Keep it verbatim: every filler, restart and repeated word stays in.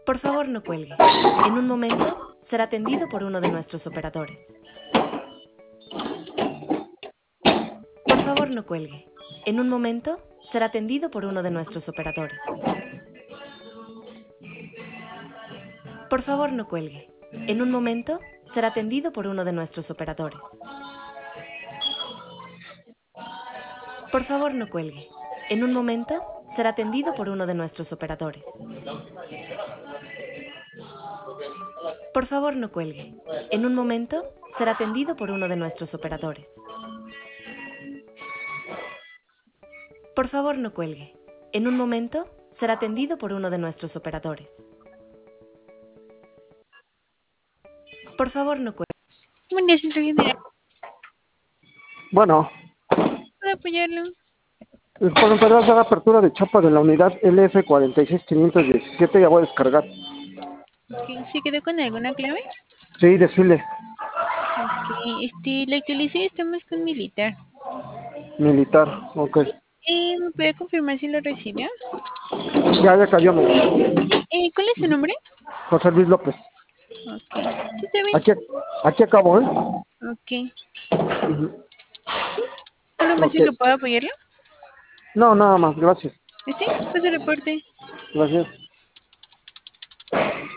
Por favor, no cuelgue. En un momento será atendido por uno de nuestros operadores. Por favor, no cuelgue. En un momento será atendido por uno de nuestros operadores. Por favor, no cuelgue. En un momento será atendido por uno de nuestros operadores. Por favor, no cuelgue. En un momento será atendido por uno de nuestros operadores. Por favor, no cuelgue. En un momento será atendido por uno de nuestros operadores. Por favor, no cuelgue. En un momento será atendido por uno de nuestros operadores. Por favor, no cuelgue. Buen día, centro general. Bueno, ¿Puedo apoyarlo? por empezar a dar apertura de chapa de la unidad L F cuarenta y seis quinientos diecisiete, ya voy a descargar. Ok, ¿se quedó con alguna clave? Sí, desfile. Ok, este, la actualicé, estamos con militar. Militar, ok. Eh, ¿me puede confirmar si lo recibió? Ya, ya cayó, mira. Eh, ¿cuál es su nombre? José Luis López. Ok, sí, está bien. Aquí, aquí acabo, ¿eh? Ok, Ujú. ¿algo más Ok. si lo puedo apoyarlo? No, nada más, gracias. ¿Sí? Pues el reporte. Gracias.